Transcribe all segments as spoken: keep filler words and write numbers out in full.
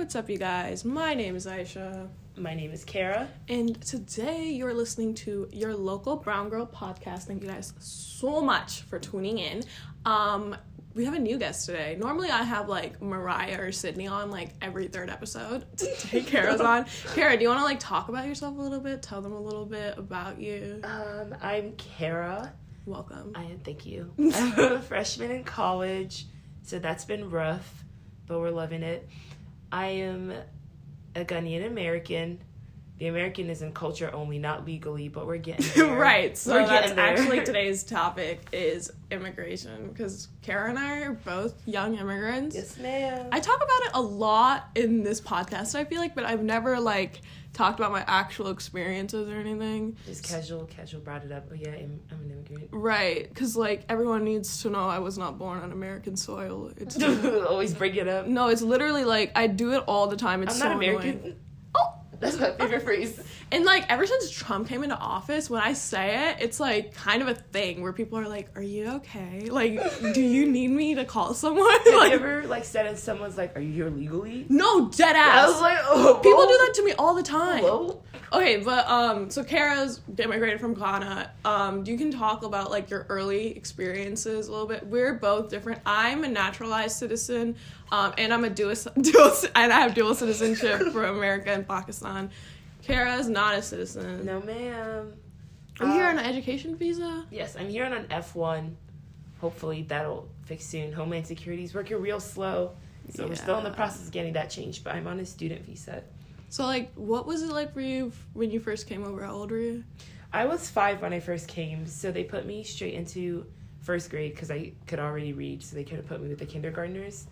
What's up, you guys? My name is Aisha. My name is Kara. And today you're listening to your local Brown Girl podcast. Thank you guys so much for tuning in. Um, we have a new guest today. Normally I have like Mariah or Sydney on like every third episode. Today Kara's on. Kara, do you want to like talk about yourself a little bit? Tell them a little bit about you. Um, I'm Kara. Welcome. I thank you. I'm a freshman in college, so that's been rough, but we're loving it. I am a Ghanaian American. The American is in culture only, not legally, but we're getting there. Right, so we're that's there. actually today's topic is immigration, because Kara and I are both young immigrants. Yes, ma'am. I talk about it a lot in this podcast, I feel like, but I've never, like, talked about my actual experiences or anything. Just casual, casual brought it up. Oh, yeah, I'm, I'm an immigrant. Right, because, like, everyone needs to know I was not born on American soil. It's Always bring it up. No, it's literally, like, I do it all the time. It's I'm so not American. Annoying. Oh! That's my favorite phrase. And, like, ever since Trump came into office, when I say it, it's, like, kind of a thing where people are like, are you okay? Like, do you need me to call someone? Have like, you ever, like, said and someone's like, are you here legally? No, dead ass. I was like, oh, people do that to me all the time. Hello? Okay, but, um, so Kara's immigrated from Ghana. Um, you can talk about, like, your early experiences a little bit. We're both different. I'm a naturalized citizen, um, and I'm a dual, dual, and I have dual citizenship for America and Pakistan. Kara is not a citizen. No, ma'am. I'm here Uh, on an education visa. Yes, I'm here on an F one. Hopefully that'll fix soon. Homeland Security's working real slow. So we're still in the Yeah. process of getting that changed, but I'm on a student visa. So, like, what was it like for you when you first came over? How old were you? I was five when I first came, so they put me straight into first grade because I could already read, so they could have put me with the kindergartners.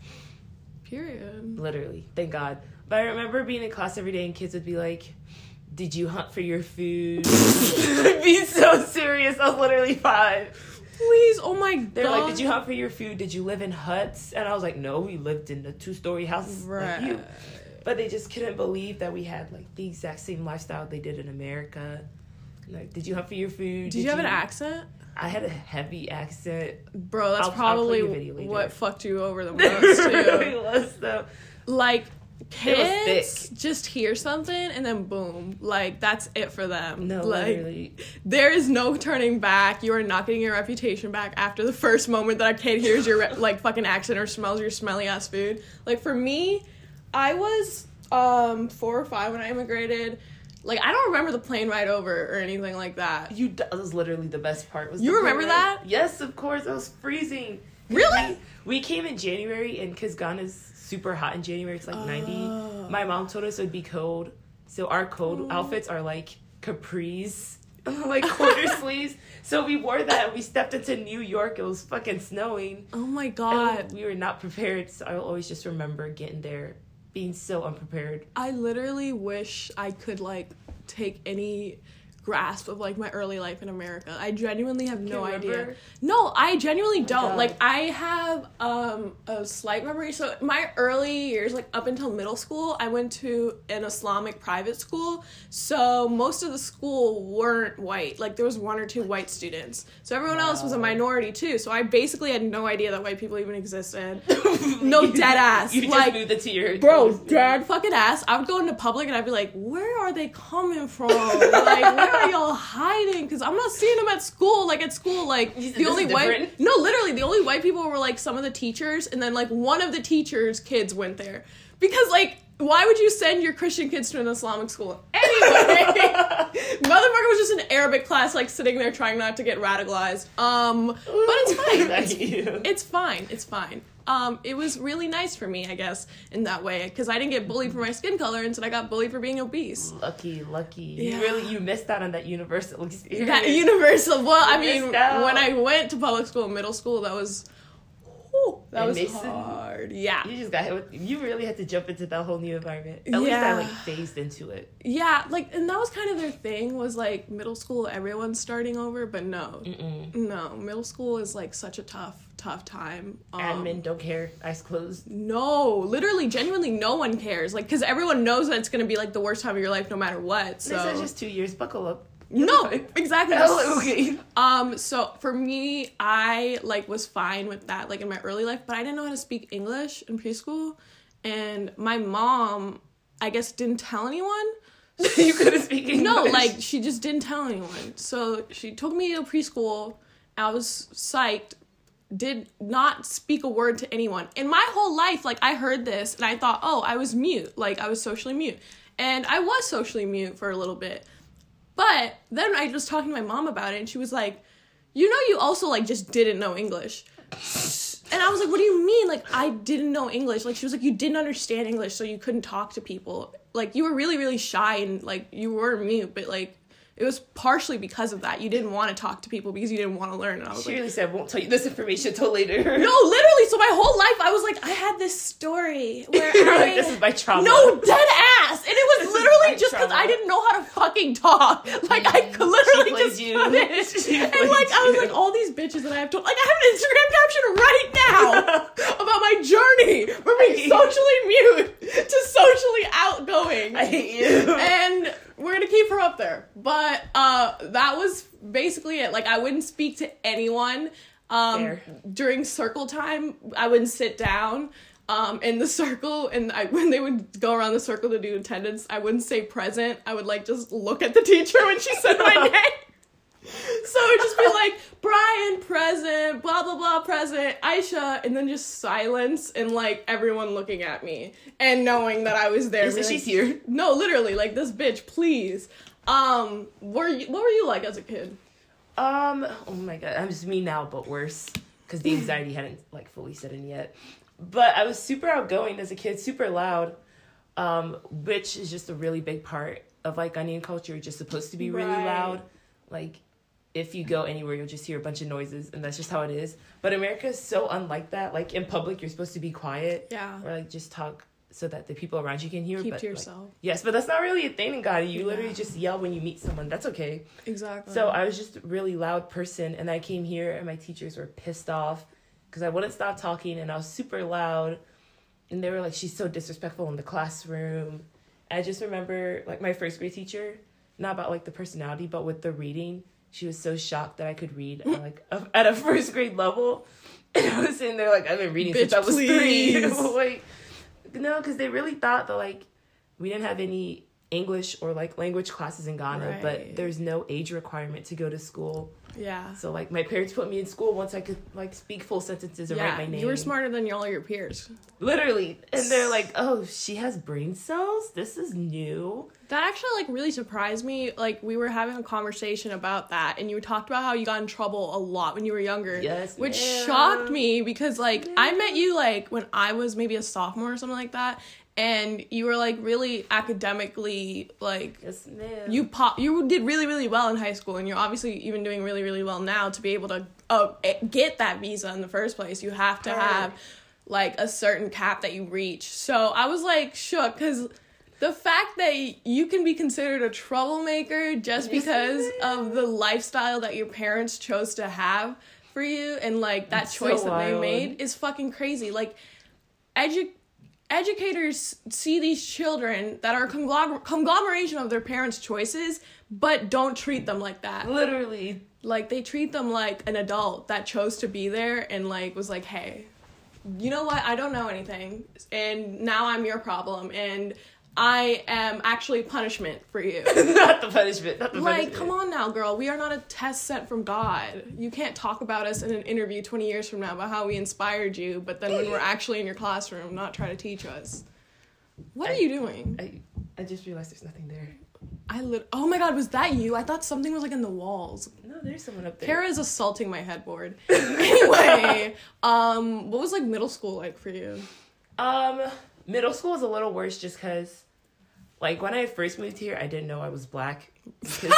Period. Literally. Thank God. But I remember being in class every day and kids would be like, did you hunt for your food? I'd be so serious. I was literally five. Please, oh my God. They're like, did you hunt for your food? Did you live in huts? And I was like, no, we lived in a two-story house Right. like you. But they just couldn't believe that we had, like, the exact same lifestyle they did in America. Like, did you hunt for your food? Did, Did you have an accent? I had a heavy accent. Bro, that's I'll- I'll probably play you a video later. what fucked you over the It most, really too. was, though. Like, kids thick. just hear something and then boom. Like, that's it for them. No, like, literally. there is no turning back. You are not getting your reputation back after the first moment that a kid hears your, re- like, fucking accent or smells your smelly-ass food. Like, for me, I was um four or five when I immigrated. Like, I don't remember the plane ride over or anything like that. You, that was literally the best part. Was You the remember plane that? ride. Yes, of course. I was freezing. Really? We, we came in January, and because Ghana's super hot in January, it's like ninety. Oh. My mom told us it would be cold. So our cold Oh. outfits are like capris, like quarter sleeves. So we wore that and we stepped into New York. It was fucking snowing. Oh my God. And we were not prepared. So I'll always just remember getting there being so unprepared. I literally wish I could, like, take any grasp of, like, my early life in America. I genuinely have no Can't idea. remember? No, I genuinely don't. God. Like, I have um a slight memory. So my early years, like, up until middle school, I went to an Islamic private school. So most of the school weren't white. Like, there was one or two white students. So everyone else was a Wow. minority, too. So I basically had no idea that white people even existed. No, dead ass. You like, just moved it to your Bro, dead fucking ass. I would go into public and I'd be like, where are they coming from? Like, where are y'all hiding? Because I'm not seeing them at school. Like, at school, like, You said the this only is white... different? No, literally, the only white people were, like, some of the teachers, and then, like, one of the teachers' kids went there. Because, like, why would you send your Christian kids to an Islamic school? Anyway, motherfucker was just in Arabic class, like, sitting there trying not to get radicalized. Um, but it's fine. Thank It's, you. it's fine. It's fine. Um, it was really nice for me, I guess, in that way, because I didn't get bullied for my skin color, instead I got bullied for being obese. Lucky, lucky. Yeah. You really, you missed out on that universal experience. That universal. Well, I You mean, missed out. when I went to public school, middle school, that was, whew, that In was Mason? hard. Yeah, You just got hit with, you really had to jump into that whole new environment. At least Yeah. I, like, phased into it. yeah. Like, and that was kind of their thing. Was like middle school, everyone's starting over, but no, Mm-mm. no, middle school is like such a tough, tough time. Um, Admin don't care. Eyes closed. No, literally, genuinely, no one cares. Like, because everyone knows that it's gonna be like the worst time of your life, no matter what. So This is just two years. Buckle up. no, exactly. Oh, okay. Um, so for me, I like was fine with that, like in my early life, but I didn't know how to speak English in preschool. and my mom, I guess, didn't tell anyone. You couldn't speak English? No, like, she just didn't tell anyone. So she took me to preschool. I was psyched. Did not speak a word to anyone. In my whole life, like, I heard this, and I thought, oh, I was mute. Like, I was socially mute. And I was socially mute for a little bit. But then I was talking to my mom about it, and she was like, you know, you also, like, just didn't know English. And I was like, what do you mean? Like, I didn't know English. Like, she was like, you didn't understand English, so you couldn't talk to people. Like, you were really, really shy, and, like, you were mute, but, like, it was partially because of that. You didn't want to talk to people because you didn't want to learn. And I was she like, really said, won't tell you this information until later. No, literally. So my whole life, I was like, I had this story where I... like, this is my trauma. No, dead ass. And it was literally just because trauma. I didn't know how to fucking talk. Like, I could literally just you. couldn't. And, like, I was you. like, all these bitches that I have to... Like, I have an Instagram caption right now about my journey from being socially mute to socially outgoing. I hate you. And... we're gonna keep her up there. But uh, that was basically it. Like, I wouldn't speak to anyone. Um, Fair. During circle time, I wouldn't sit down um, in the circle. And I, when they would go around the circle to do attendance, I wouldn't say present. I would, like, just look at the teacher when she said my name. So it would just be like, Brian, present, blah, blah, blah, present, Aisha, and then just silence and, like, everyone looking at me and knowing that I was there. Is it like, she's here? No, literally, like, this bitch, please. Um, were you, what were you like as a kid? Um, oh my god, I'm just me now, but worse. Because the anxiety hadn't, like, fully set in yet. But I was super outgoing as a kid, super loud, um, which is just a really big part of, like, Ghanaian culture. You're just supposed to be really Right. loud. Like, if you go anywhere, you'll just hear a bunch of noises, and that's just how it is. But America is so unlike that. Like, in public, you're supposed to be quiet. Yeah. Or, like, just talk so that the people around you can hear. Keep but, to like, yourself. yes, but that's not really a thing in Ghana. You Yeah. literally just yell when you meet someone. That's okay. Exactly. So I was just a really loud person, and I came here, and my teachers were pissed off because I wouldn't stop talking, and I was super loud. And they were like, she's so disrespectful in the classroom. And I just remember, like, my first grade teacher, not about, like, the personality, but with the reading. She was so shocked that I could read at, like, a, at a first grade level. And I was sitting there like, I've been reading Bitch, since I was please. three. Like, no, because they really thought that, like, we didn't have any English or, like, language classes in Ghana. Right. But there's no age requirement to go to school. Yeah. So, like, my parents put me in school once I could, like, speak full sentences and Yeah, write my name. you were smarter than all your peers. Literally. And they're like, oh, she has brain cells? This is new. That actually, like, really surprised me. Like, we were having a conversation about that, and you talked about how you got in trouble a lot when you were younger. Yes, Which ma'am. shocked me, because, like, Yes, I met you, like, when I was maybe a sophomore or something like that, and you were, like, really academically, like... Yes, ma'am. You pop, you did really, really well in high school, and you're obviously even doing really, really well now to be able to uh, get that visa in the first place. You have to have, like, a certain cap that you reach. So I was, like, shook, because... the fact that you can be considered a troublemaker just because of the lifestyle that your parents chose to have for you, and, like, that It's choice so that they wild. made is fucking crazy. Like, edu- educators see these children that are a conglom- conglomeration of their parents' choices, but don't treat them like that. Literally. Like, they treat them like an adult that chose to be there and, like, was like, hey, you know what? I don't know anything, and now I'm your problem, and I am actually punishment for you. Not the punishment. Not the Like, punishment. come on now, girl. We are not a test sent from God. You can't talk about us in an interview twenty years from now about how we inspired you, but then when we're actually in your classroom, not try to teach us. What I- are you doing? I, I just realized there's nothing there. I lit- Oh my god, was that you? I thought something was, like, in the walls. No, there's someone up there. Kara is assaulting my headboard. Anyway, um, what was, like, middle school like for you? Um, middle school was a little worse just because, like, when I first moved here, I didn't know I was black. Because,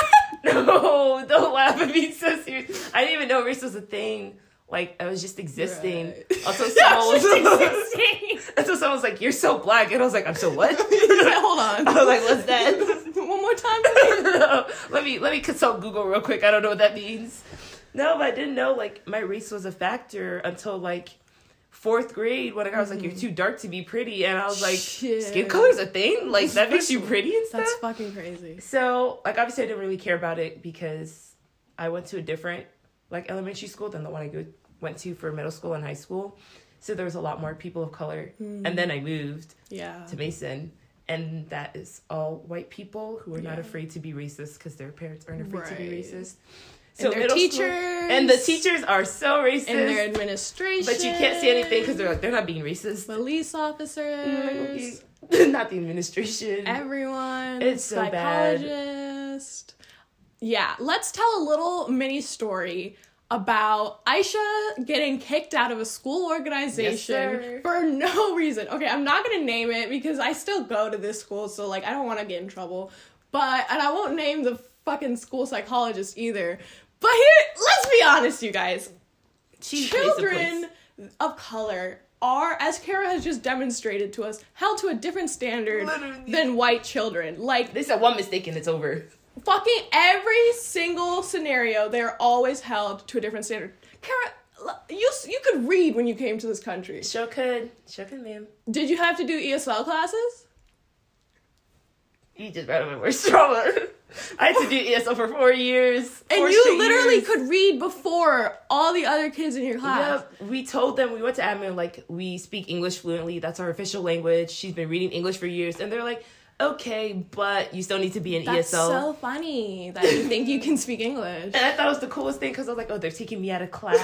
no, don't laugh at me, so serious. I didn't even know race was a thing. Like, I was just existing. Right. Also, someone was until someone was like, "You're so black," and I was like, "I'm so what?" Hold on. I was like, "What's that?" One more time, please. No, let me let me consult Google real quick. I don't know what that means. No, but I didn't know, like, my race was a factor until, like, fourth grade when a guy was like, "You're too dark to be pretty," and I was like, Shit. "Skin color's a thing? Like, that makes you pretty and stuff?" That's fucking crazy. So, like, obviously I didn't really care about it because I went to a different, like, elementary school than the one I go, went to for middle school and high school. So there was a lot more people of color. Mm. And then I moved Yeah. to Mason. And that is all white people who are Yeah. not afraid to be racist because their parents aren't afraid to be Right. racist. So and their teachers. School, and the teachers are so racist. And their administration. But you can't say anything because they're like, they're not being racist. Police officers. Not the administration. Everyone. It's so bad. Psychologist. Yeah, let's tell a little mini story about Aisha getting kicked out of a school organization yes, for no reason. Okay, I'm not gonna name it because I still go to this school, so like I don't want to get in trouble. But and I won't name the fucking school psychologist either. But here, let's be honest, you guys. She Children of color are, as Kara has just demonstrated to us, held to a different standard Literally. than white children. Like, they said one mistake and it's over. Fucking every single scenario, they're always held to a different standard. Kara, you you could read when you came to this country. Sure could. Sure could, ma'am. Did you have to do E S L classes? You just brought up my worst trauma. I had to do E S L for four years. And four you literally years. could read before all the other kids in your class. Yeah, we told them, we went to admin, like, we speak English fluently. That's our official language. She's been reading English for years. And they're like, okay, but you still need to be in That's E S L. so funny that you think you can speak English. And I thought it was the coolest thing because I was like, oh, they're taking me out of class.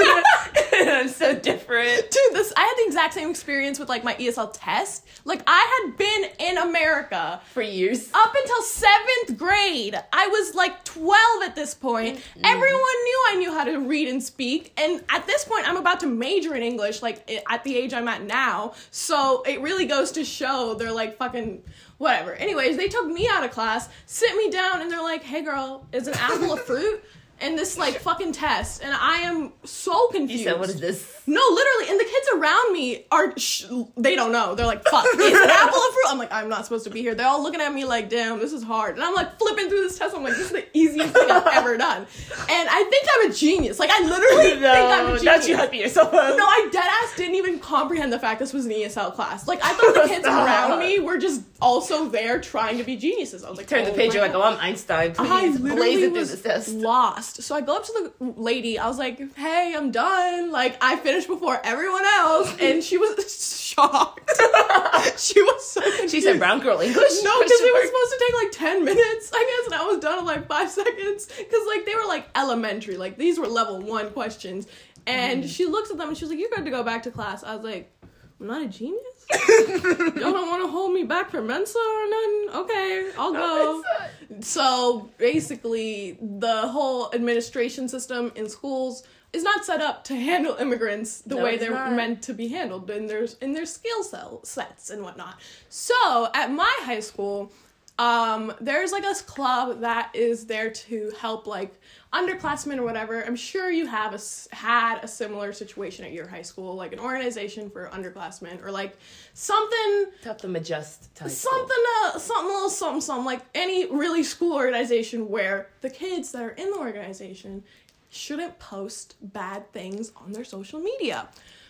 I'm so different. Dude, this I had the exact same experience with like my E S L test. Like I had been in America For years. up until seventh grade. I was like twelve at this point. Mm-hmm. Everyone knew I knew how to read and speak. And at this point, I'm about to major in English, like at the age I'm at now. So it really goes to show they're like fucking whatever. Anyways, they took me out of class, sit me down, and they're like, hey girl, is an apple a fruit? And this like fucking test, and I am so confused. You said, what is this? No, literally, and the kids around me are, sh- they don't know. They're like, fuck, is an apple a fruit? I'm like, I'm not supposed to be here. They're all looking at me like, damn, this is hard. And I'm like flipping through this test. I'm like, this is the easiest thing I've ever done. And I think I'm a genius. Like, I literally No, think I'm a genius. not you hyping yourself up. No, I deadass didn't even comprehend the fact this was an E S L class. Like, I thought the kids around me were just also there trying to be geniuses. I was like, Turn the oh page, my you're like, God. oh, I'm Einstein. I Please blaze literally it through was this test. lost. So I go up to the lady. I was like, hey, I'm done. Like, I finished before everyone else. And she was shocked. She was so confused. She said brown girl English? No, because it was supposed to take like ten minutes, I guess. And I was done in like five seconds. Because, like, they were like elementary. Like, these were level one questions. And mm. she looks at them and she was like, you're good to go back to class. I was like, I'm not a genius? Y'all don't want to hold me back for Mensa or nothing? Okay, I'll go. So basically, the whole administration system in schools is not set up to handle immigrants the no, way they're not. meant to be handled in their in their skill cell sets and whatnot. So at my high school, um, there's like a club that is there to help like underclassmen or whatever. I'm sure you have a, had a similar situation at your high school, like an organization for underclassmen or like something. To help them adjust to high Something, uh, something, little something, something, like any really school organization where the kids that are in the organization shouldn't post bad things on their social media.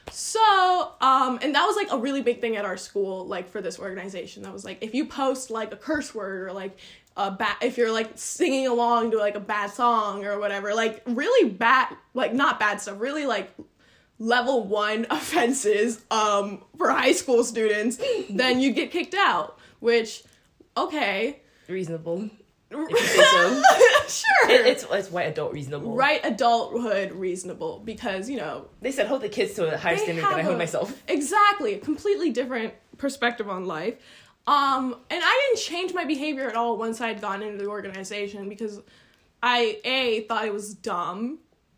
So, um, and that was like a really big thing at our school, like for this organization. That was like, if you post like a curse word or like a bad, if you're like singing along to like a bad song or whatever, like really bad, like not bad stuff, really like level one offenses, um, for high school students, then you get kicked out, which, okay. Reasonable. If you say so. Sure. It, it's it's white adult reasonable. Right adulthood reasonable because, you know, They said hold the kids to a higher standard than I hold a- myself. Exactly. A completely different perspective on life. Um, and I didn't change my behavior at all once I had gotten into the organization because I, A, thought it was dumb.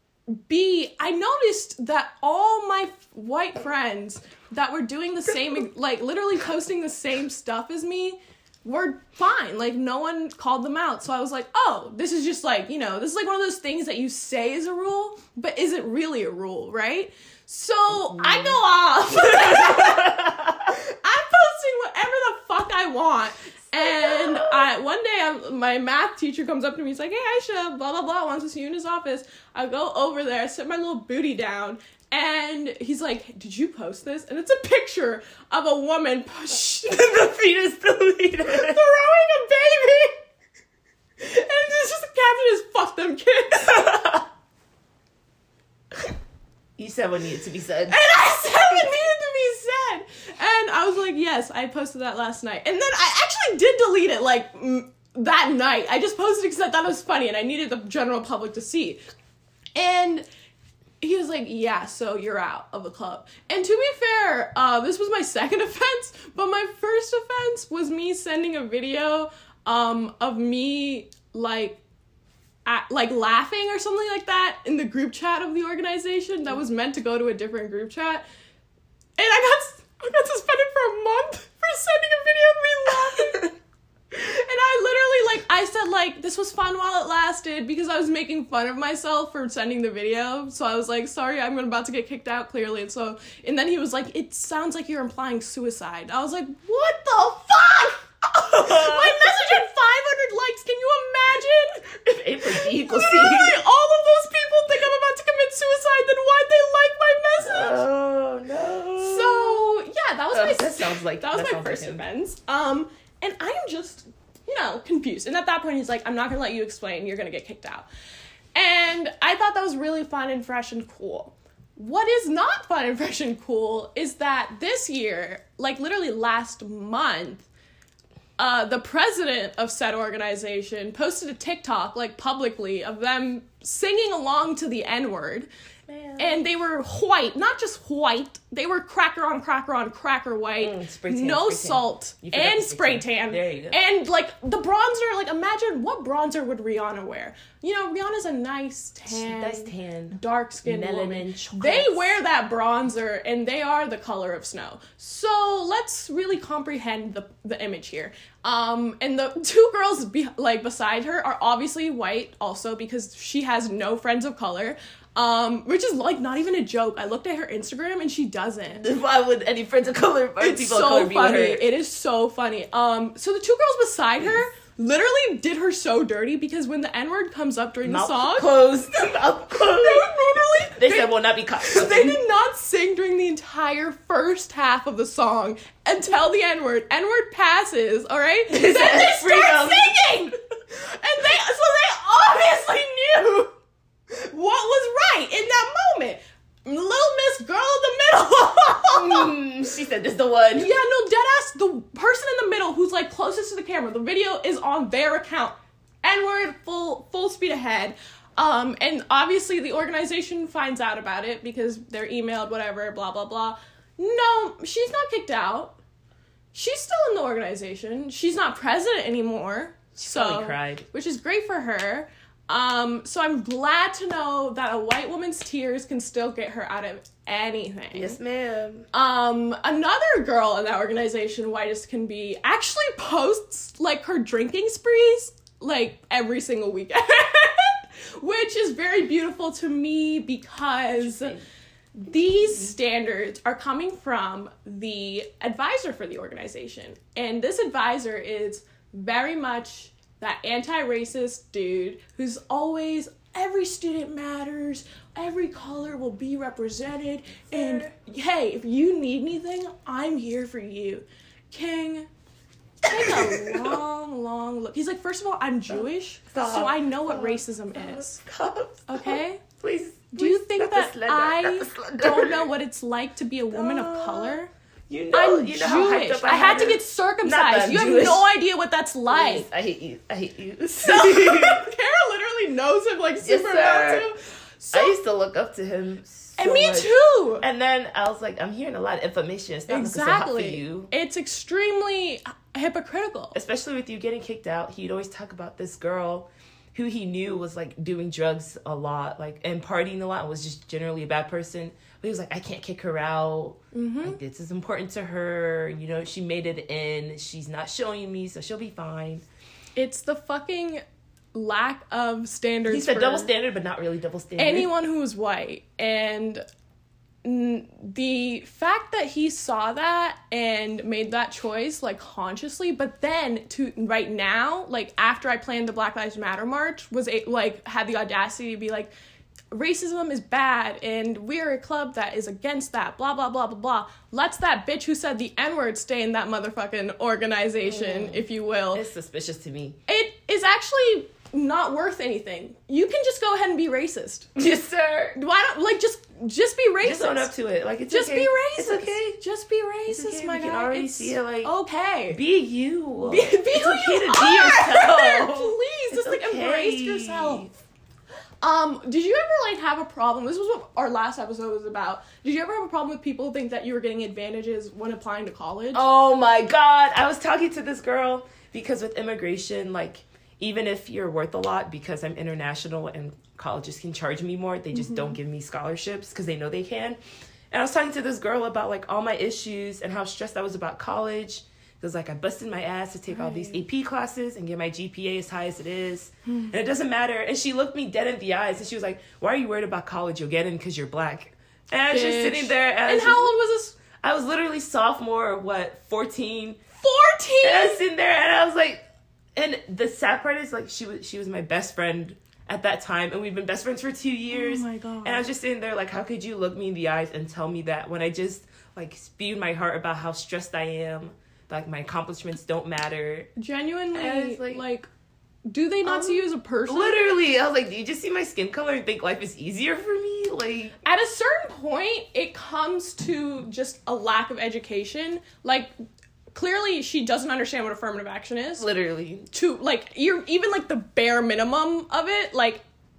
B, I noticed that all my f- white friends that were doing the same, like literally posting the same stuff as me were fine. Like, no one called them out. So I was like, oh, this is just like, you know, this is like one of those things that you say is a rule, but is it really a rule, right? So mm. I go off. I'm posting whatever the fuck I want. And I, one day, I, my math teacher comes up to me. He's like, hey, Aisha, blah, blah, blah, wants to see you in his office. I go over there, I sit my little booty down, and he's like, did you post this? And it's a picture of a woman push The fetus deleted. throwing a baby. And it's just the caption is, fuck them kids. You said what needed to be said. And I said what needed to be said. And I was like, yes, I posted that last night. And then I actually did delete it, like, mm, that night. I just posted it because I thought it was funny and I needed the general public to see. And he was like, yeah, so you're out of the club. And to be fair, uh, this was my second offense, but my first offense was me sending a video um, of me, like, at, like, laughing or something like that in the group chat of the organization that was meant to go to a different group chat. And I got, I got suspended for a month for sending a video of me laughing. And I literally, like, I said, like, this was fun while it lasted because I was making fun of myself for sending the video. So I was like, sorry, I'm about to get kicked out, clearly. And so, and then he was like, it sounds like you're implying suicide. I was like, what the fuck? My message had five hundred likes. Can you imagine? If A for D equals C. Literally, all of those people think I'm about to commit suicide, then why'd they like my message? Oh, no. So, yeah, that was Oh, my... that sounds like... That was that my sounds first like him. offense. Um... And I am just, you know, confused. And at that point, he's like, I'm not going to let you explain. You're going to get kicked out. And I thought that was really fun and fresh and cool. What is not fun and fresh and cool is that this year, like literally last month, uh, the president of said organization posted a TikTok, like publicly, of them singing along to the N-word. Man. And they were white, not just white. They were cracker on cracker on cracker white. Mm, spray tan, no spray tan. salt and spray tan. tan. There you go. And like the bronzer, like imagine what bronzer would Rihanna wear? You know, Rihanna's a nice tan, nice tan, dark skinned melanin, woman. chocolates. They wear that bronzer and they are the color of snow. So let's really comprehend the the image here. Um, and the two girls be, like beside her are obviously white also because she has no friends of color. Um, which is like not even a joke. I looked at her Instagram and she doesn't. Why would any friends of color or It's people so of color be funny. with her? It is so funny. Um, so the two girls beside her literally did her so dirty because when the N-word comes up during Mouth the song, closed. Mouth closed. they would literally They said will not be caught. they did not sing during the entire first half of the song until the N-word. N-word passes, all right? Then they start freedom. singing, and they so they obviously knew what was right in that moment. Little Miss Girl in the middle. mm, she said, "This the one." Yeah, no, deadass. The person in the middle who's like closest to the camera. The video is on their account. N-word, full full speed ahead. Um, and obviously the organization finds out about it because they're emailed, whatever, blah blah blah. No, she's not kicked out. She's still in the organization. She's not president anymore. She so probably cried. Which is great for her. Um, so I'm glad to know that a white woman's tears can still get her out of anything. Yes, ma'am. Um, another girl in that organization, White as Can Be, actually posts, like, her drinking sprees, like, every single weekend. Which is very beautiful to me because these standards are coming from the advisor for the organization. And this advisor is very much that anti-racist dude who's always, every student matters, every color will be represented, and hey, if you need anything, I'm here for you. King, take a long, long look. He's like, first of all, I'm Jewish, Stop. so I know what Stop. racism Stop. is. Stop. Stop. Okay? Please. Do you please, think not the that slender, I not the slender. don't know what it's like to be a woman of Stop. color? You know, I'm you know how hyped Jewish. up I had to her. get Not that circumcised. I'm You have Jewish. no idea what that's like. Please, I hate you. I hate you. So, Kara literally knows him like super Yes, well sir. too. So, I used to look up to him so and me much. too. And then I was like, I'm hearing a lot of information. It's not exactly. hot for Exactly. you. It's extremely hypocritical. Especially with you getting kicked out, he'd always talk about this girl who he knew was like doing drugs a lot, like and partying a lot, and was just generally a bad person. But he was like, I can't kick her out. Mm-hmm. Like, this is important to her. You know, she made it in. She's not showing me, so she'll be fine. It's the fucking lack of standards. He said for double standard, but not really double standard. anyone who is white. And n- the fact that he saw that and made that choice, like, consciously, but then to right now, like, after I planned the Black Lives Matter march, was a, like, had the audacity to be like, racism is bad and we're a club that is against that, blah blah blah blah blah. Let's that bitch who said the N-word stay in that motherfucking organization, mm. if you will. It's suspicious to me. It is actually not worth anything. You can just go ahead and be racist. Yes, sir. Why don't, like, just just be racist. Just own up to it. Like, it's just okay. be racist. It's okay. Just be racist, It's okay. my We guy. can already it's see it, like, okay. Be you. Be, be it's who okay you to are. be yourself. Please, It's just like okay. embrace yourself. Um, did you ever, like, have a problem? This was what our last episode was about. Did you ever have a problem with people who think that you were getting advantages when applying to college? Oh my God. I was talking to this girl because with immigration, like, even if you're worth a lot, because I'm international and colleges can charge me more, they just mm-hmm. don't give me scholarships because they know they can. And I was talking to this girl about, like, all my issues and how stressed I was about college. It was like I busted my ass to take right. all these A P classes and get my G P A as high as it is. Hmm. And it doesn't matter. And she looked me dead in the eyes and she was like, why are you worried about college? You'll get in because you're black. And I was just sitting there. And, and how just, old was this? I was literally sophomore, what, fourteen? fourteen? And I was sitting there and I was like, and the sad part is, like, she was she was my best friend at that time. And we've been best friends for two years. Oh my God. And I was just sitting there like, how could you look me in the eyes and tell me that when I just, like, spewed my heart about how stressed I am. Like, my accomplishments don't matter. Genuinely, like, like, do they not um, see you as a person? Literally. I was like, do you just see my skin color and think life is easier for me? Like, at a certain point, it comes to just a lack of education. Like, clearly, she doesn't understand what affirmative action is. Literally. To, like, you're even, like, the bare minimum of it. Like,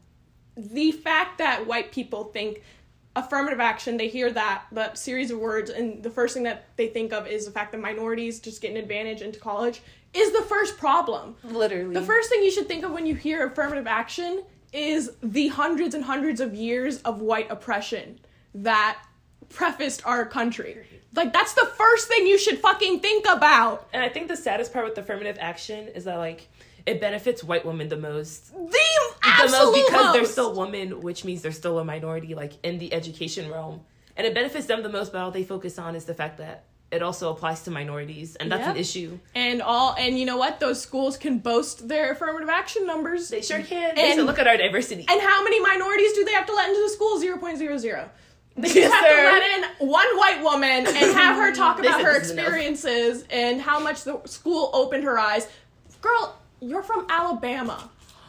the fact that white people think affirmative action, they hear that, that series of words, and the first thing that they think of is the fact that minorities just get an advantage into college, is the first problem. Literally. The first thing you should think of when you hear affirmative action is the hundreds and hundreds of years of white oppression that prefaced our country. Like, that's the first thing you should fucking think about. And I think the saddest part with affirmative action is that, like, it benefits white women the most. The absolute the most because most. they're still women, which means they're still a minority, like, in the education realm. And it benefits them the most, but all they focus on is the fact that it also applies to minorities, and that's yep. an issue. And all, and you know what? Those schools can boast their affirmative action numbers. They sure can. And so look at our diversity. And how many minorities do they have to let into the school? zero point zero zero. They just yes, have sir. to let in one white woman and have her talk about her experiences enough. And how much the school opened her eyes. Girl, you're from Alabama.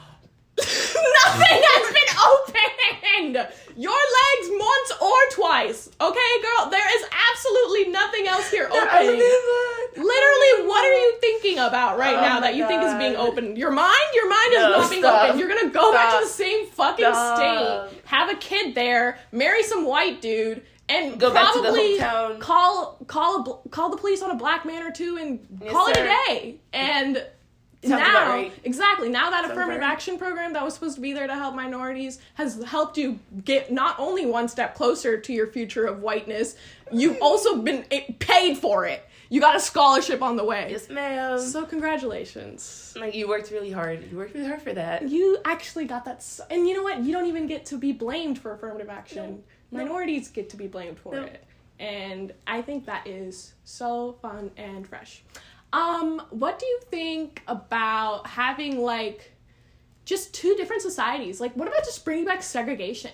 Nothing has been opened. Your legs once or twice. Okay, girl? There is absolutely nothing else here open. Literally, what are you thinking about right oh now that you God. think is being opened? Your mind? Your mind no, is not being stop. open. You're gonna go stop. back to the same fucking stop. state, have a kid there, marry some white dude, and go probably back to the hometown. call call a, call the police on a black man or two and yes, call it sir. a day. And Sounds now, right. exactly, now that Sounds affirmative right. action program that was supposed to be there to help minorities has helped you get not only one step closer to your future of whiteness, you've also been paid for it. You got a scholarship on the way. Yes, ma'am. So congratulations. Like, you worked really hard. You worked really hard for that. You actually got that. So- and you know what? You don't even get to be blamed for affirmative action. No. Minorities no. get to be blamed for no. it. And I think that is so fun and fresh. Um, what do you think about having, like, just two different societies? Like, what about just bringing back segregation?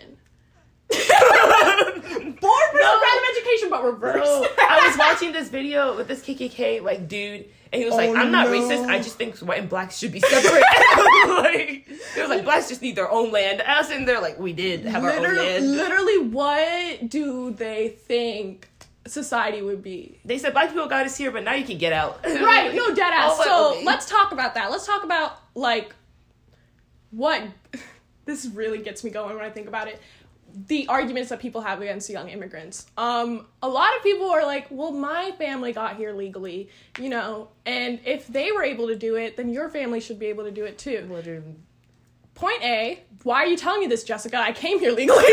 Board versus no. random education, but reverse. No. I was watching this video with this K K K, like, dude, and he was oh, like, I'm not no. racist, I just think white and blacks should be separate. Like, it was like, blacks just need their own land. I was sitting there like, we did have literally, our own land. Literally, what do they think society would be? They said black people got us here, but now you can get out. Right, no, dead ass. Oh, so okay. let's talk about that. Let's talk about, like, what this really gets me going when I think about it. The arguments that people have against young immigrants. Um, a lot of people are like, well, my family got here legally, you know, and if they were able to do it, then your family should be able to do it too. Literally. Point A, why are you telling me this, Jessica? I came here legally.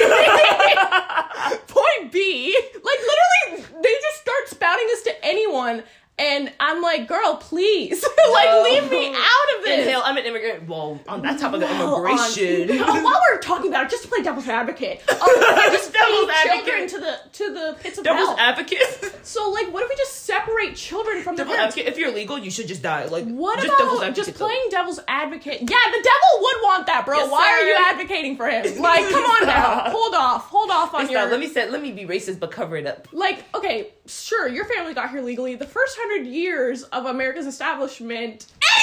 Point B, like, literally, they just start spouting this to anyone, and I'm like, girl, please, like, no. leave me out of this. Inhale, I'm an immigrant. Well, on that topic of well, immigration. On, while we're talking about it, just to play devil's advocate, um, just devil's children to the to the pits of devil's hell. Devil's advocate. So, like, what if we just separate children from devil's the parents? advocate. If you're illegal, you should just die. Like, what just about devil's advocate, just playing though. devil's advocate? Yeah, the devil would want that, bro. Yes, Why sir. are you advocating for him? Like, come on now, hold off, hold off on it's your. Not, let me say, let me be racist, but cover it up. Like, okay, sure, your family got here legally. The first hundred years of America's establishment,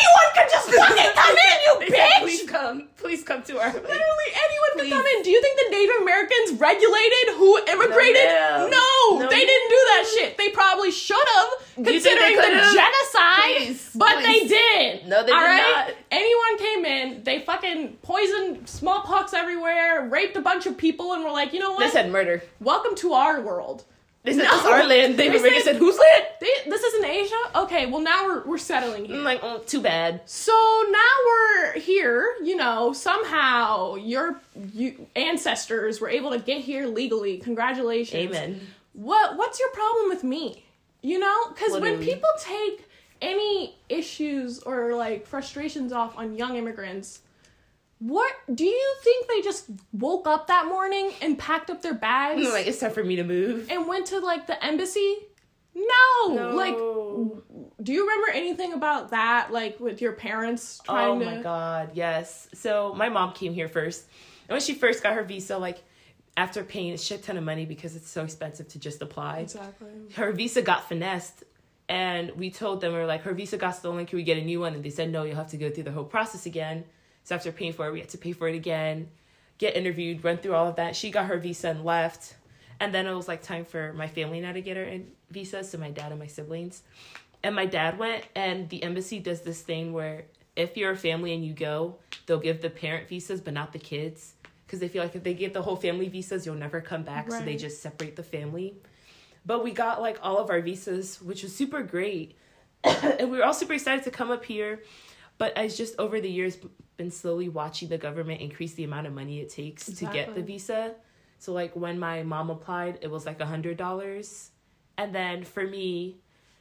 anyone could just fucking come in, you They said, bitch! please come. Please come to our... Literally anyone could Please. come in. Do you think the Native Americans regulated who immigrated? No, No, no, they ma'am. didn't do that shit. They probably should have, Do you think they considering the could've? genocide, Please, but please. they didn't. No, they all did right? not. Anyone came in, they fucking poisoned smallpox everywhere, raped a bunch of people, and were like, you know what? They said murder. Welcome to our world. They said, No. that's our land. David They Reagan said- said, whose land? They, this is in Asia? Okay, well now we're, we're settling here. I'm like, oh, too bad. So now we're here, you know, somehow your you, ancestors were able to get here legally. Congratulations. Amen. What what's your problem with me? You know, cuz when Literally. people take any issues or like frustrations off on young immigrants, what do you think they just woke up that morning and packed up their bags I'm like, it's time for me to move. and went to like the embassy? No. No. Like, do you remember anything about that, like with your parents trying Oh to? my god, yes. So my mom came here first. And when she first got her visa, like after paying a shit ton of money because it's so expensive to just apply, Exactly. her visa got finessed. And we told them, we were like, her visa got stolen, can we get a new one? And they said, no, you'll have to go through the whole process again. So after paying for it, we had to pay for it again, get interviewed, run through all of that. She got her visa and left. And then it was like time for my family now to get her in visa, so my dad and my siblings. And my dad went, and the embassy does this thing where if you're a family and you go, they'll give the parent visas, but not the kids. Because they feel like if they give the whole family visas, you'll never come back. So they Right. just separate the family. But we got like all of our visas, which was super great. And we were all super excited to come up here. But I just over the years been slowly watching the government increase the amount of money it takes Exactly. to get the visa. So like when my mom applied, it was like a hundred dollars. And then for me,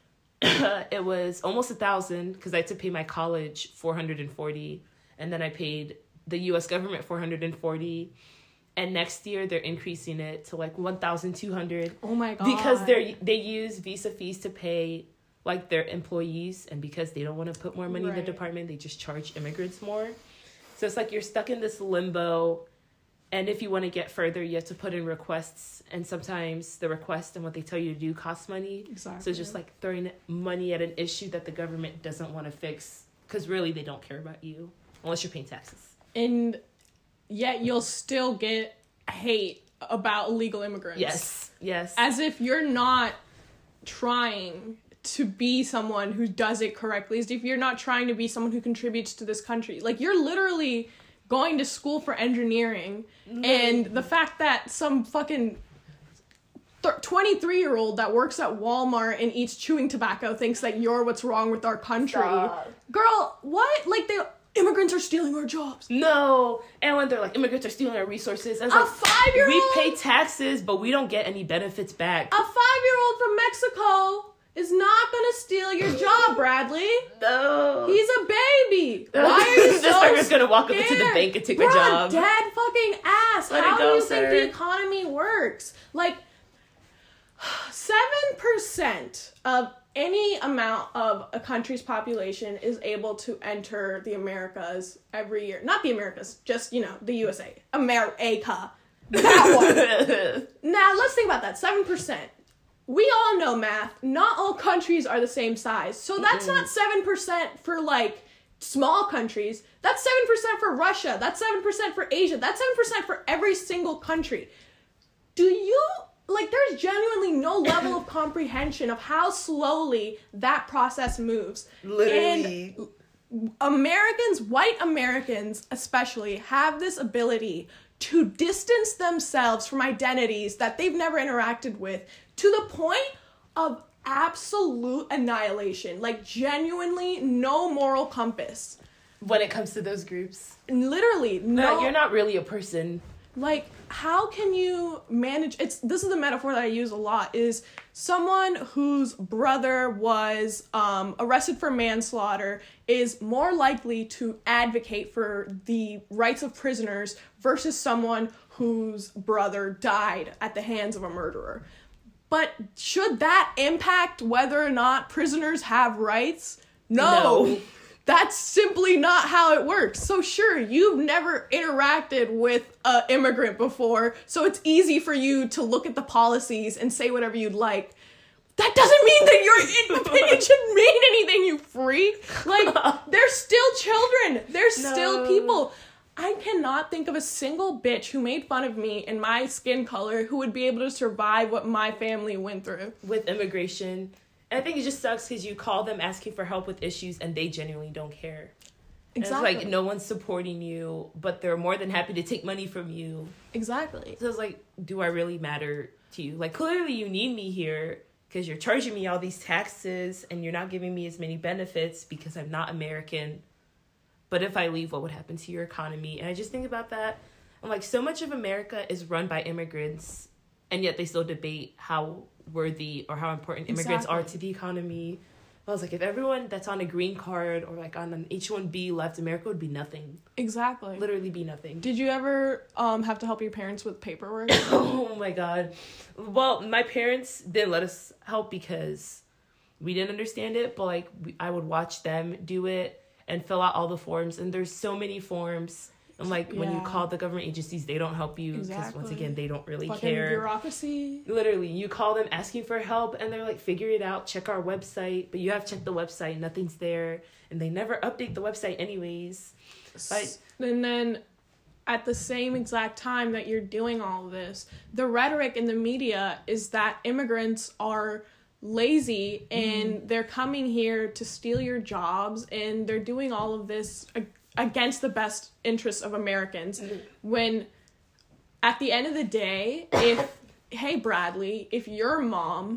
it was almost a thousand because I had to pay my college four hundred and forty, and then I paid the U S government four hundred and forty. And next year they're increasing it to like one thousand two hundred Oh my god. because they they use visa fees to pay like their employees, and because they don't want to put more money in Right. the department, they just charge immigrants more. So it's like you're stuck in this limbo. And if you want to get further, you have to put in requests. And sometimes the request and what they tell you to do costs money. Exactly. So it's just like throwing money at an issue that the government doesn't want to fix. Because really, they don't care about you. Unless you're paying taxes. And yet you'll still get hate about illegal immigrants. Yes. Yes. As if you're not trying to be someone who does it correctly. As if you're not trying to be someone who contributes to this country. Like, you're literally going to school for engineering, and the fact that some fucking twenty-three year old that works at Walmart and eats chewing tobacco thinks that you're what's wrong with our country. Stop. Girl, what? Like, the immigrants are stealing our jobs. No. And when they're like, immigrants are stealing our resources. I was A like, five-year-old? we pay taxes, but we don't get any benefits back. A five-year-old from Mexico is not gonna steal your job, Bradley. No. He's a baby. Why are you so This fucker's gonna walk up into the scared? bank and take We're my job. a dead fucking ass. Let it How go, do you sir. think the economy works? Like, seven percent of any amount of a country's population is able to enter the Americas every year. Not the Americas, just, you know, the U S A. America. That one. Now, let's think about that. seven percent. We all know math. Not all countries are the same size. So that's not seven percent for, like, small countries. That's seven percent for Russia. That's seven percent for Asia. That's seven percent for every single country. Do you... Like, there's genuinely no level of comprehension of how slowly that process moves. Literally. And Americans, white Americans especially, have this ability to distance themselves from identities that they've never interacted with to the point of absolute annihilation. Like, genuinely no moral compass. When it comes to those groups. Literally, no. No, you're not really a person. Like, how can you manage... It's this is the metaphor that I use a lot, is someone whose brother was um, arrested for manslaughter is more likely to advocate for the rights of prisoners versus someone whose brother died at the hands of a murderer. But should that impact whether or not prisoners have rights? No. No. That's simply not how it works. So sure, you've never interacted with an immigrant before, so it's easy for you to look at the policies and say whatever you'd like. that doesn't mean that your opinion should mean anything, you freak. Like, they're still children. They're no. still people. I cannot think of a single bitch who made fun of me and my skin color who would be able to survive what my family went through. With immigration. And I think it just sucks because you call them asking for help with issues and they genuinely don't care. Exactly. And it's like no one's supporting you, but they're more than happy to take money from you. Exactly. So it's like, do I really matter to you? Like, clearly you need me here because you're charging me all these taxes and you're not giving me as many benefits because I'm not American. But if I leave, what would happen to your economy? And I just think about that. I'm like, so much of America is run by immigrants, and yet they still debate how worthy or how important immigrants exactly. are to the economy. I was like, if everyone that's on a green card or like on an H one B left, America would be nothing. Exactly. Literally be nothing. Did you ever um have to help your parents with paperwork? Oh my God. Well, my parents didn't let us help because we didn't understand it, but like we, I would watch them do it and fill out all the forms. And there's so many forms. And like yeah. when you call the government agencies, they don't help you because exactly. once again, they don't really Fucking care. Bureaucracy. Literally, you call them asking for help and they're like, figure it out, check our website. But you have checked the website, nothing's there. And they never update the website anyways. Like, and then at the same exact time that you're doing all of this, the rhetoric in the media is that immigrants are lazy and mm. they're coming here to steal your jobs and they're doing all of this against the best interests of Americans, mm-hmm. when at the end of the day, if, hey, Bradley, if your mom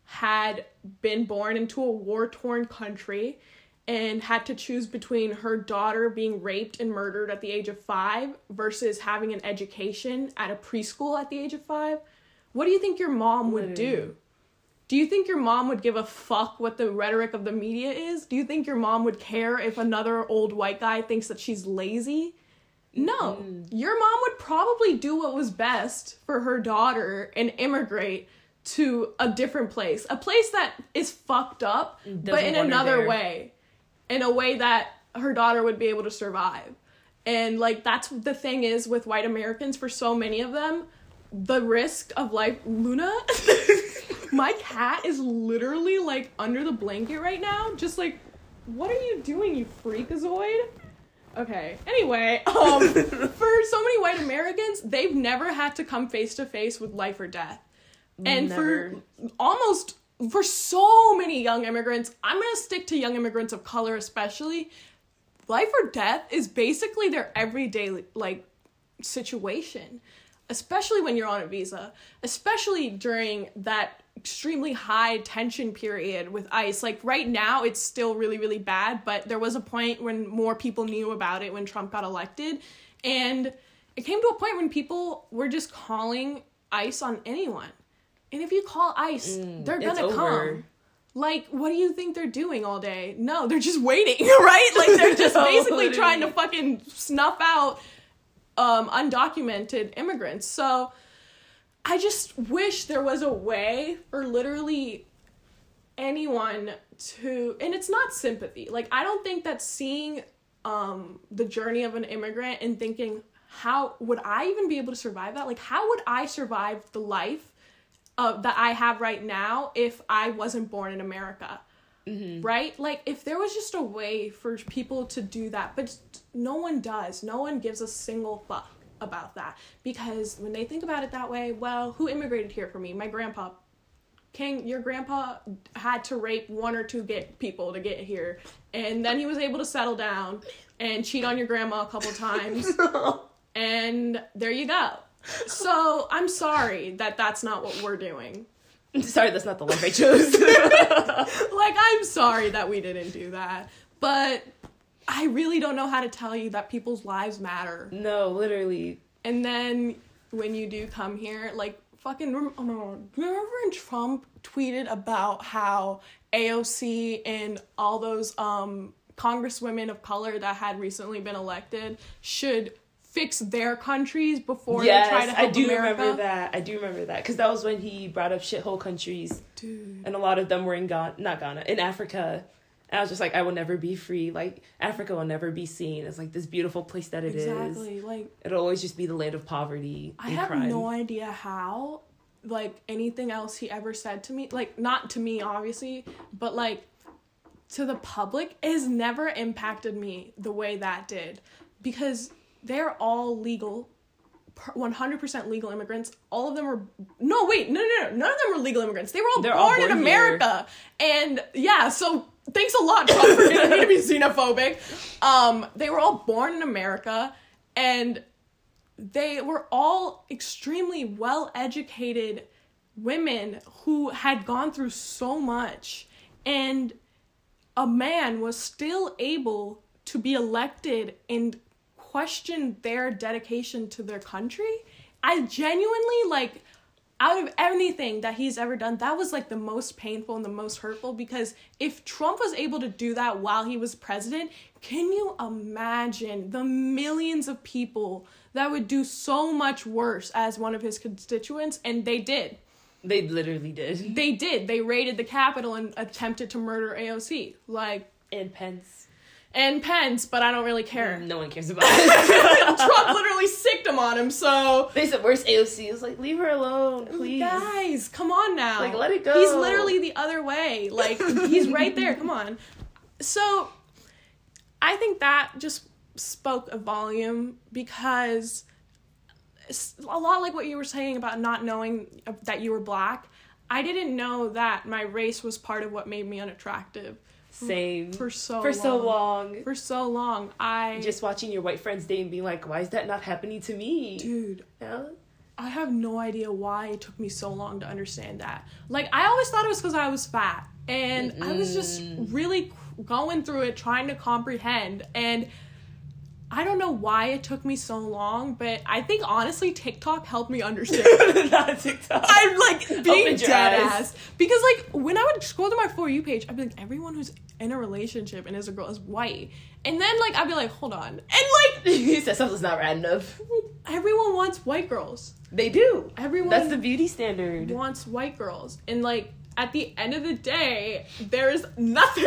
had been born into a war-torn country and had to choose between her daughter being raped and murdered at the age of five versus having an education at a preschool at the age of five, what do you think your mom would do? Do you think your mom would give a fuck what the rhetoric of the media is? Do you think your mom would care if another old white guy thinks that she's lazy? No. Mm. Your mom would probably do what was best for her daughter and immigrate to a different place. A place that is fucked up, Doesn't but in another way. In a way that her daughter would be able to survive. And, like, that's the thing is with white Americans, for so many of them, the risk of life... Luna... My cat is literally, like, under the blanket right now. Just, like, what are you doing, you freakazoid? Okay. Anyway, um, for so many white Americans, they've never had to come face-to-face with life or death. And never. for almost, for so many young immigrants, I'm going to stick to young immigrants of color especially, life or death is basically their everyday, like, situation. Especially when you're on a visa. Especially during that extremely high tension period with ICE. Like, right now, it's still really, really bad, but there was a point when more people knew about it when Trump got elected, and it came to a point when people were just calling ICE on anyone. And if you call ICE, mm, they're gonna come. Like, what do you think they're doing all day? No, they're just waiting, right? Like, they're just no, basically literally. trying to fucking snuff out um, undocumented immigrants. So I just wish there was a way for literally anyone to, and it's not sympathy. Like, I don't think that seeing um, the journey of an immigrant and thinking, how would I even be able to survive that? Like, how would I survive the life uh, that I have right now if I wasn't born in America? Mm-hmm. Right? Like, if there was just a way for people to do that, but no one does. No one gives a single fuck about that, because when they think about it that way, well, who immigrated here for me? My grandpa. King, your grandpa had to rape one or two get people to get here, and then he was able to settle down and cheat on your grandma a couple times. And there you go. So I'm sorry that that's not what we're doing. Sorry, that's not the life I chose. Like, I'm sorry that we didn't do that, but I really don't know how to tell you that people's lives matter. No, literally. And then when you do come here, like, fucking, oh my God, remember when Trump tweeted about how A O C and all those um congresswomen of color that had recently been elected should fix their countries before yes, they try to help I do America? remember that. I do remember that. Because that was when he brought up shithole countries. Dude. And a lot of them were in Ghana, not Ghana, in Africa. And I was just like, I will never be free. Like, Africa will never be seen as, like, this beautiful place that it exactly. is. Exactly. Like, it'll always just be the land of poverty I and have crime. no idea how like anything else he ever said to me, like not to me obviously, but like to the public, has never impacted me the way that did, because they're all legal, one hundred percent legal immigrants. All of them were, no, wait, no, no, no, none of them were legal immigrants. They were all, born, all born in America. Here. And yeah, so thanks a lot, Trump, for getting me to be xenophobic. Um, they were all born in America, and they were all extremely well-educated women who had gone through so much, and a man was still able to be elected and question their dedication to their country. I genuinely, like, out of anything that he's ever done, that was like the most painful and the most hurtful, because if Trump was able to do that while he was president, can you imagine the millions of people that would do so much worse as one of his constituents? And they did. They literally did. They did. They raided the Capitol and attempted to murder A O C. Like, and Pence. And Pence, but I don't really care. No one cares about it. Trump literally sicked him on him, so... They said, where's A O C? I was like, leave her alone, please. Guys, come on now. Like, let it go. He's literally the other way. Like, he's right there. Come on. So, I think that just spoke a volume, because a lot like what you were saying about not knowing that you were black, I didn't know that my race was part of what made me unattractive. Same. For so For long. so long. For so long. I... Just watching your white friends date and being like, why is that not happening to me? Dude. Yeah? I have no idea why it took me so long to understand that. Like, I always thought it was because I was fat. And Mm-mm. I was just really going through it, trying to comprehend. And I don't know why it took me so long, but I think, honestly, TikTok helped me understand. Not TikTok. I'm, like, being dead ass. Because, like, when I would scroll through my For You page, I'd be like, everyone who's in a relationship and is a girl is white. And then, like, I'd be like, hold on. And, like... You said something's not right enough. Everyone wants white girls. They do. Everyone... That's the beauty standard. Wants white girls. And, like, at the end of the day, there is nothing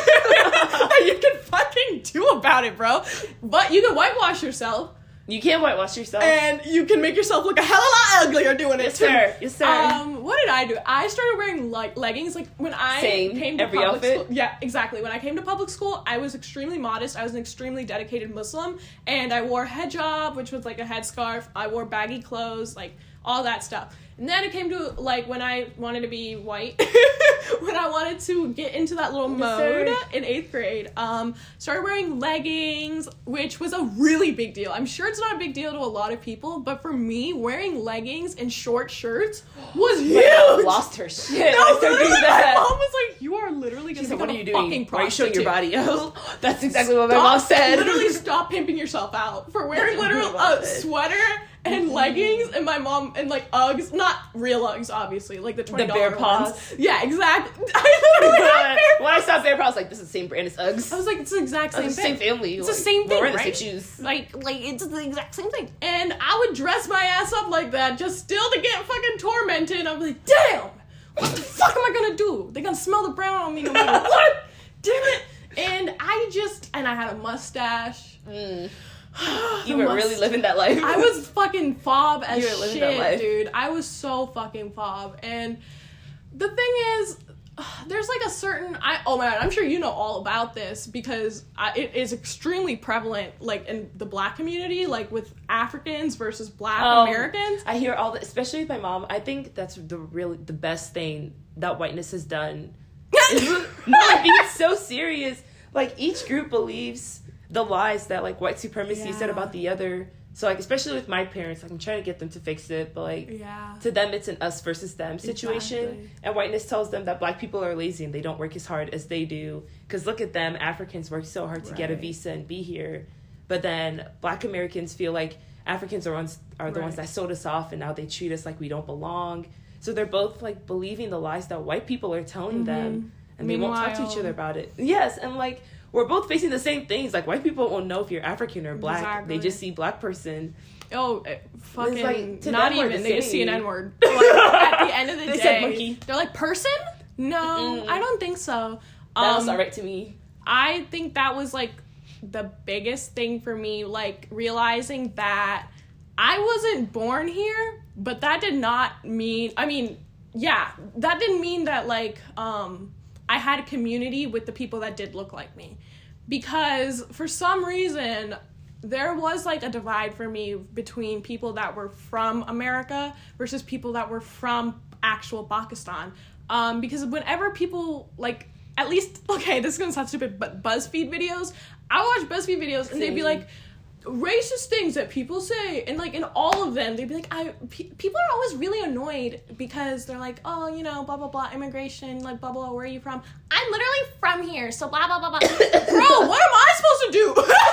that you can fucking do about it, bro. But you can whitewash yourself. You can whitewash yourself. And you can make yourself look a hell of a lot uglier doing it, yes, too. Sir. Yes, sir. Um, what did I do? I started wearing, like, leggings. Like, when I Same. came to Every public outfit. school... Yeah, exactly. When I came to public school, I was extremely modest. I was an extremely dedicated Muslim. And I wore hijab, which was, like, a headscarf. I wore baggy clothes, like, all that stuff. And then it came to, like, when I wanted to be white, when I wanted to get into that little mode in eighth grade, um, started wearing leggings, which was a really big deal. I'm sure it's not a big deal to a lot of people, but for me, wearing leggings and short shirts was huge. I lost her shit. No, I started doing that. My mom was like, you are literally going to become what are you a doing? fucking prostitute. Why are you showing your body out? That's exactly what my Stop, mom said. Literally stop pimping yourself out for wearing literal a sweater and mm-hmm. leggings, and my mom, and like Uggs, not real Uggs, obviously, like the twenty dollars The Bear Paws. Ones. Yeah, exactly. I literally had Bear Paws. When I saw Bear Paws, I was like, this is the same brand as Uggs. I was like, it's the exact same it's thing. the same family. It's like, the same thing, we're in the right? same shoes. Like, like, it's the exact same thing. And I would dress my ass up like that just still to get fucking tormented. I'm like, damn, what the fuck am I gonna do? They're gonna smell the brown on me no matter what. Damn it. And I just, and I had a mustache. Mm. You were really living that life. I was fucking fob as you were living shit, that life. dude. I was so fucking fob. And the thing is, there's like a certain, I oh my god, I'm sure you know all about this, because I, it is extremely prevalent, like in the black community, like with Africans versus black um, Americans. I hear all that, especially with my mom. I think that's the really the best thing that whiteness has done. No, I'm being so serious. Like, each group believes the lies that, like, white supremacy yeah. said about the other. So, like, especially with my parents, like, I'm trying to get them to fix it, but, like, yeah. to them, it's an us versus them situation. Exactly. And whiteness tells them that black people are lazy and they don't work as hard as they do. Because look at them, Africans work so hard to right. get a visa and be here. But then black Americans feel like Africans are, ones, are the right. ones that sold us off, and now they treat us like we don't belong. So they're both, like, believing the lies that white people are telling mm-hmm. them. And Meanwhile, they won't talk to each other about it. Yes, and, like, we're both facing the same things. Like, white people won't know if you're African or black. Exactly. They just see black person. Oh, fucking, like, not even. They just see an N-word. Like, at the end of the they day, said monkey. They're like, person? No, Mm-mm. I don't think so. That um, was all right to me. I think that was, like, the biggest thing for me, like, realizing that I wasn't born here, but that did not mean, I mean, yeah, that didn't mean that, like, um, I had a community with the people that did look like me. Because for some reason, there was, like, a divide for me between people that were from America versus people that were from actual Pakistan. Um, because whenever people, like, at least, okay, this is gonna sound stupid, but BuzzFeed videos, I watch BuzzFeed videos, and they'd be like, racist things that people say, and like in all of them they'd be like, I pe- people are always really annoyed because they're like, oh, you know, blah blah blah, immigration, like blah blah, where are you from? I'm literally from here, so blah blah blah blah. Bro, what am I supposed to do?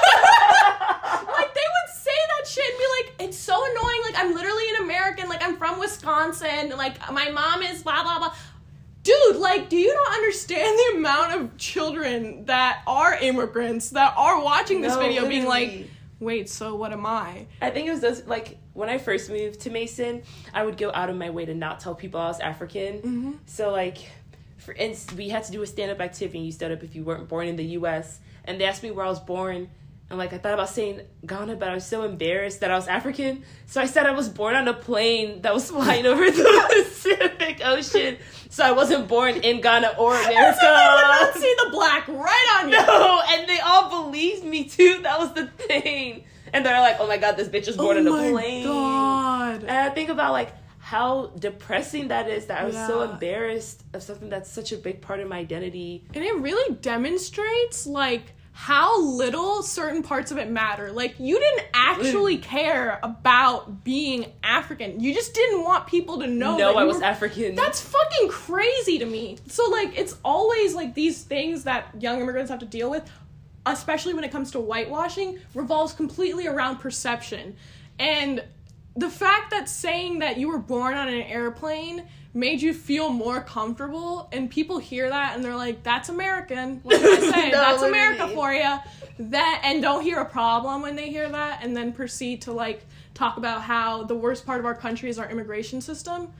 Like, they would say that shit and be like, it's so annoying, like, I'm literally an American, like, I'm from Wisconsin, like, my mom is blah blah blah. Dude, like, do you not understand the amount of children that are immigrants that are watching this no, video being literally. like, wait, so what am I? I think it was just, like, when I first moved to Mason, I would go out of my way to not tell people I was African. Mm-hmm. So, like, for instance, we had to do a stand-up activity, and you stood up if you weren't born in the U S, and they asked me where I was born, and, like, I thought about saying Ghana, but I was so embarrassed that I was African, so I said I was born on a plane that was flying over the Pacific Ocean, so I wasn't born in Ghana or America. So they would not see the black right on you. No, and they all believed me, too. That was the thing. And they're like, oh my god, this bitch was born oh on a my plane. God. And I think about, like, how depressing that is, that I was Yeah. so embarrassed of something that's such a big part of my identity. And it really demonstrates, like, how little certain parts of it matter. Like, you didn't actually care about being African. You just didn't want people to know No, that I you was were- African. That's fucking crazy to me. So, like, it's always, like, these things that young immigrants have to deal with, especially when it comes to whitewashing, revolves completely around perception. And the fact that saying that you were born on an airplane made you feel more comfortable, and people hear that and they're like, that's American. What did I say? No, That's literally. America for you. That, and don't hear a problem when they hear that, and then proceed to, like, talk about how the worst part of our country is our immigration system,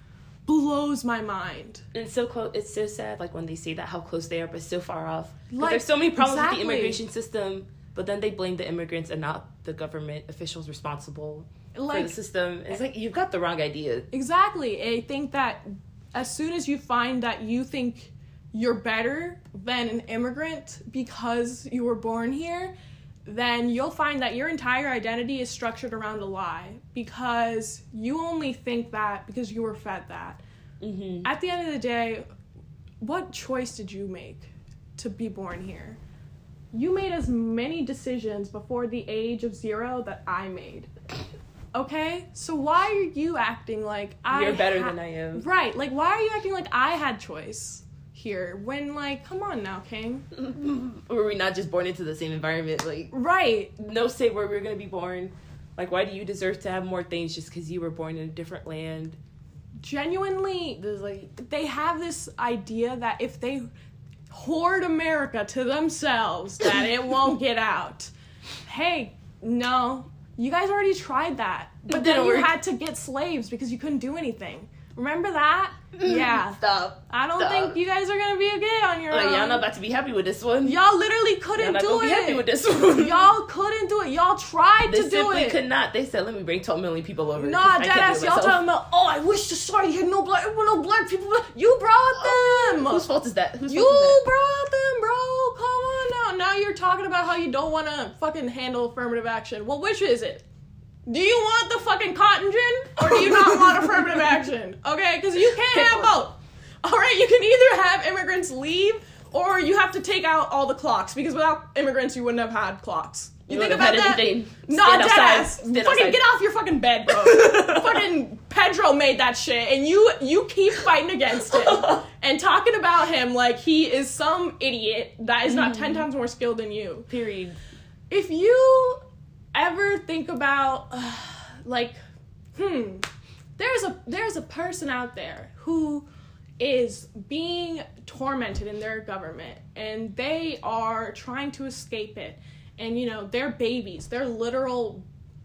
blows my mind. And so close. It's so sad, like, when they say that, how close they are, but so far off. 'Cause Like, there's so many problems exactly. with the immigration system, but then they blame the immigrants and not the government officials responsible Like, for the system. It's like, you've got the wrong idea. exactly. I think that as soon as you find that you think you're better than an immigrant because you were born here, then you'll find that your entire identity is structured around a lie, because you only think that because you were fed that. Mm-hmm. At the end of the day, what choice did you make to be born here? You made as many decisions before the age of zero that I made. Okay? So why are you acting like I You're better ha- than I am. Right. Like, why are you acting like I had choice here when, like, come on now, King. Were we not just born into the same environment? Like, Right. no say where we were going to be born. Like, why do you deserve to have more things just because you were born in a different land? Genuinely, There's, like... they have this idea that if they hoard America to themselves, that it won't get out. Hey, no. You guys already tried that. But then Didn't you work. had to get slaves because you couldn't do anything. Remember that? Yeah. Stop. I don't Stop. think you guys are gonna be okay on your Like, own. y'all not about to be happy with this one. Y'all literally Y'all couldn't not do gonna it. be happy with this one. Y'all couldn't do it. Y'all tried They to do simply it. could not. They said, let me bring twelve million people over. Nah, I can't do deadass, it y'all myself. talking about, oh, I wish society had no black, no black people. You brought them. Whose fault is that? Whose You fault is that? brought them, bro. Come on now. Now you're talking about how you don't want to fucking handle affirmative action. Well, which is it? Do you want the fucking cotton gin, or do you not want affirmative action? Okay, because you can't Pick have one. both. All right, you can either have immigrants leave, or you have to take out all the clocks, because without immigrants, you wouldn't have had clocks. You, You think wouldn't about have had that? anything. Nah, Stand dead outside. ass. Stand Fucking outside. get off your fucking bed, bro. Fucking Pedro made that shit, and you you keep fighting against him and talking about him like he is some idiot that is not ten times more skilled than you. Period. If you ever think about, uh, like, hmm, there's a there's a person out there who is being tormented in their government, and they are trying to escape it, and, you know, their babies, their literal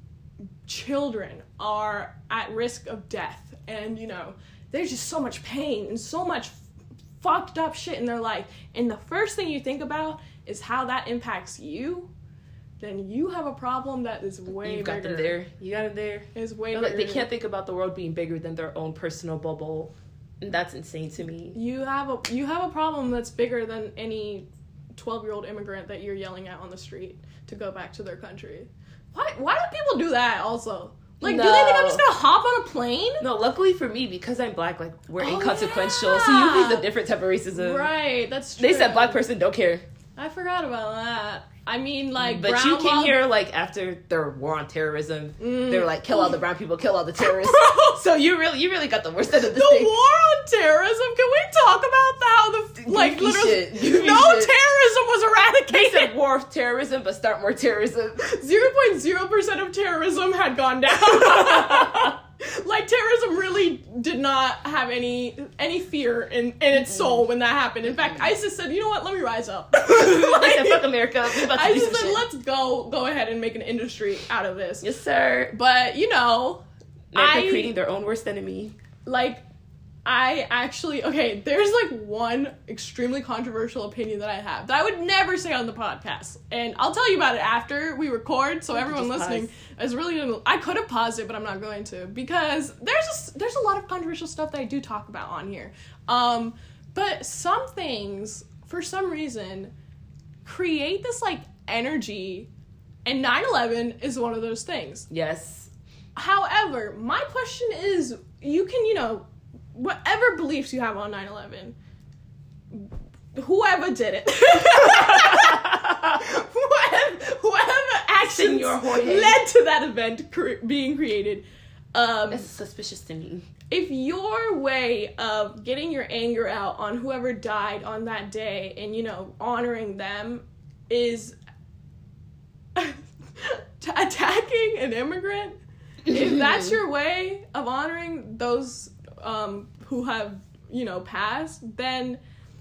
children are at risk of death, and, you know, there's just so much pain and so much fucked up shit in their life, and the first thing you think about is how that impacts you. then you have a problem that is way You've bigger. got them there. You got them there. It's way They're bigger. like, they can't think about the world being bigger than their own personal bubble. And that's insane to me. You have a you have a problem that's bigger than any twelve-year-old immigrant that you're yelling at on the street to go back to their country. Why why do people do that also? Like, No. do they think I'm just gonna hop on a plane? No, luckily for me, because I'm black, like, we're Oh, inconsequential. yeah. So you face a different type of racism. Right, that's true. They said black person don't care. I forgot about that. I mean, like, But brown you came while- here, like, after their war on terrorism. Mm. They were like, kill all the brown people, kill all the terrorists. Bro. So you really you really got the worst end of the The stick. war on terrorism. Can we talk about how the like Goofy literally shit. Goofy no shit. terrorism was They eradicated? said war of terrorism, but start more terrorism. Zero point zero percent of terrorism had gone down. Like, terrorism really did not have any any fear in, in its soul when that happened. In fact, ISIS said, "You know what? Let me rise up." They said, Like, fuck America. We about to do ISIS some said, shit. "Let's go go ahead and make an industry out of this." Yes, sir. But you know, America I- creating their own worst enemy. like, I actually, okay, there's like one extremely controversial opinion that I have that I would never say on the podcast. And I'll tell you about it after we record, so You everyone just listening is really gonna, I could have paused it, but I'm not going to, because there's a, there's a lot of controversial stuff that I do talk about on here. Um, but some things, for some reason, create this like energy, and nine eleven is one of those things. Yes. However, my question is, you can, you know, whatever beliefs you have on nine eleven, whoever did it, whoever, whoever actions Senor Jorge. led to that event cre- being created, um, That's suspicious to me. if your way of getting your anger out on whoever died on that day and, you know, honoring them is t- attacking an immigrant, if that's your way of honoring those um, who have, you know, passed, then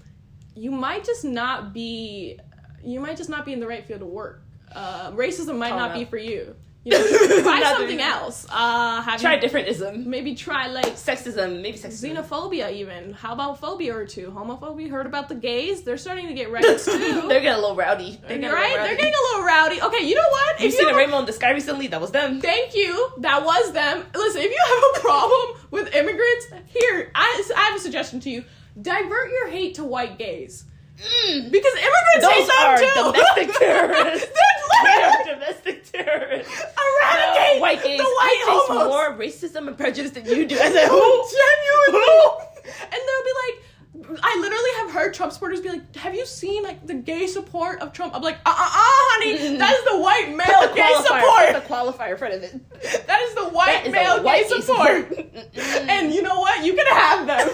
you might just not be, you might just not be in the right field of work. Uh, racism might Call not it be out. for you. You know, try Not something doing- else. Uh, have Try you, different ism. maybe try like Sexism, maybe sexism. xenophobia even. How about phobia or two? Homophobia? Heard about the gays? They're starting to get records too. They're getting a little rowdy. They're getting right? a little rowdy. They're getting a little rowdy. Okay, you know what? You've If seen you a have Rainbow in the Sky recently? That was them. Thank you. That was them. Listen, if you have a problem with immigrants, here, I, I have a suggestion to you. Divert your hate to white gays. Mm. Because immigrants Those hate them are too. domestic terrorists. They're They are literally domestic terrorists. eradicate No, white gays. the white I face homos. more racism and prejudice than you do. As a who? Genuinely. And they'll be like, I literally have heard Trump supporters be like, have you seen like the gay support of Trump? I'm like, uh uh uh, honey, Mm. that is the white male gay Put support. the qualifier in front of it. That is the white That is male a white gay support. Mm-mm. And you know what? You can have them.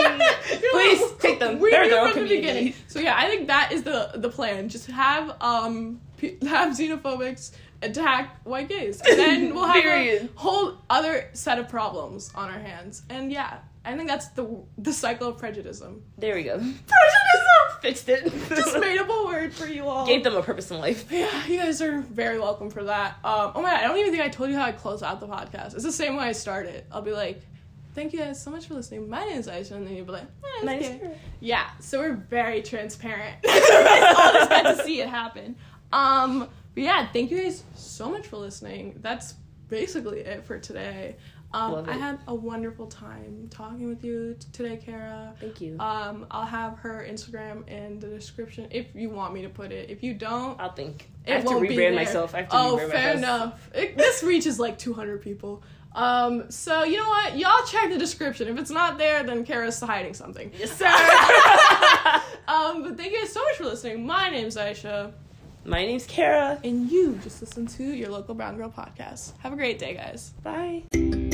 You Please, know, take them. We They're knew their own from the community. beginning. So yeah, I think that is the the plan. Just have um pe- have xenophobics attack white gays, and then we'll have a Period. whole other set of problems on our hands. And yeah, I think that's the the cycle of prejudice. There we go. Prejudice. Fixed it. Just made up a word for you all. Gave them a purpose in life. Yeah, you guys are very welcome for that. Um, oh my god, I don't even think I told you how I close out the podcast. It's the same way I started. I'll be like, thank you guys so much for listening. My name is Aisha, and then you'll be like, eh, My it's name's okay. Kara. Yeah, so we're very transparent. It's all just got to see it happen. Um, but yeah, thank you guys so much for listening. That's basically it for today. Um, Love I it. had a wonderful time talking with you t- today, Kara. Thank you. Um, I'll have her Instagram in the description if you want me to put it. If you don't, I'll think. it I have to won't be rebrand there. myself. I have to oh, rebrand fair myself. enough. It, this reaches like two hundred people. Um, so you know what? Y'all check the description. If it's not there, then Kara's hiding something. Yes, sir. um, but thank you guys so much for listening. My name's Aisha, My name's Kara. and you just listened to your local Brown Girl podcast. Have a great day, guys. Bye.